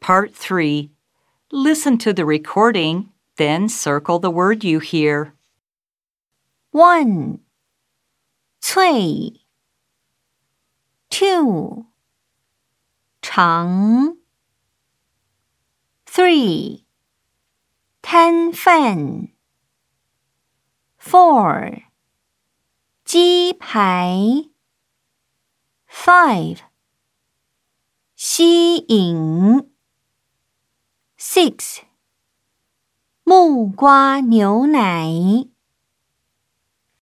Part 3. Listen to the recording, then circle the word you hear. 1. 脆 2. 长 3. 摊贩 4. 鸡排 5. 吸引 6. 木瓜牛奶